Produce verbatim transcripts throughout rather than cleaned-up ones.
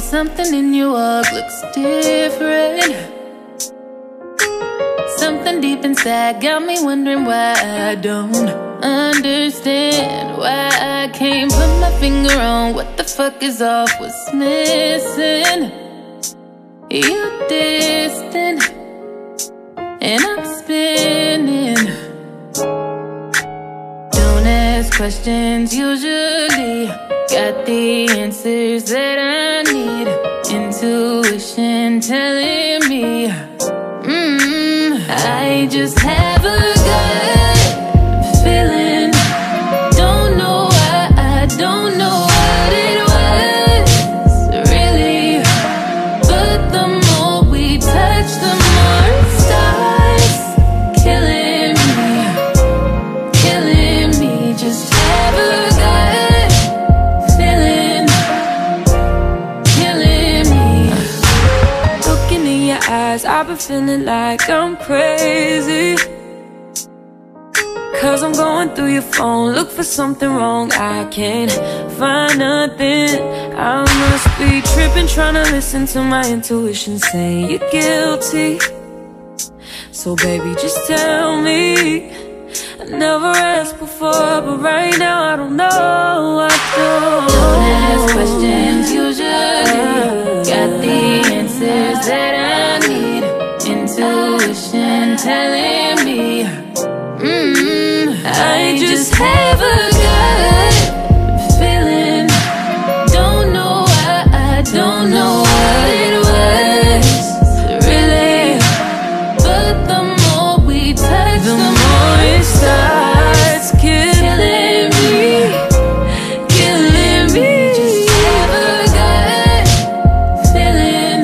something in your walk looks different. Something deep inside got me wondering why I don't understand. Why I can't put my finger on what the fuck is off, what's missing. You're distant and I'm spinning. Don't ask questions usually, got the answers that I need. Intuition telling me mm, I just have a gut feeling. Don't know why, I don't know what it was really, but the more we touch, the more it starts killing me, killing me. Just have a gut feeling, killing me. Looking in your eyes, I've been feeling like I'm crazy, cause I'm going through your phone, look for something wrong, I can't find nothing. I must be tripping, trying to listen to my intuition saying you're guilty. So baby, just tell me. I never asked before, but right now I don't know, I don't. Don't ask questions usually, got the answers that I need. Intuition telling me mm, I just have a gut feeling. Don't know why, I don't know what it was really, but the more we touch, the, the more it starts killing me, killing me. Just have a gut feeling,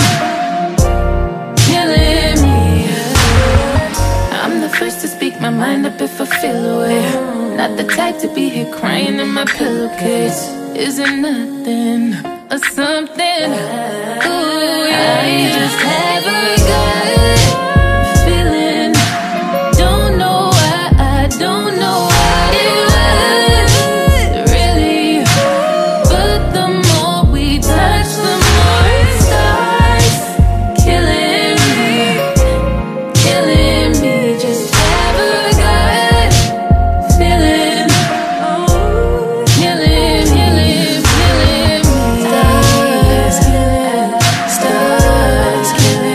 killing me. I'm the first to speak my mind up if I feel away. Not the type to be here crying in my pillowcase. Isn't nothing or something. Ooh, yeah. I just have a gut feeling. Don't know why, I don't know what it was really, but the more we touch, the more it starts killing me, killing me. Just have a gut feeling, killing, killing, killing me. Starts killing, starts killing,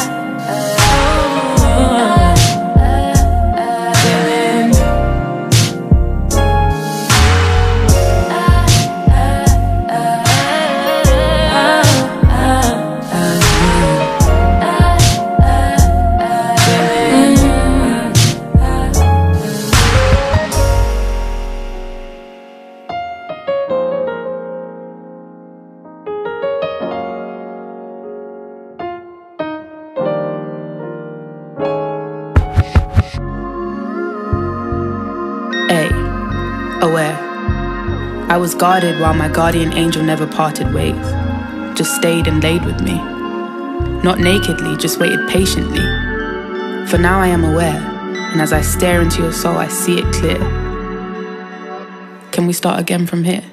A. Aware. I was guarded while my guardian angel never parted ways. Just stayed and laid with me. Not nakedly, just waited patiently. For now I am aware, and as I stare into your soul, I see it clear. Can we start again from here?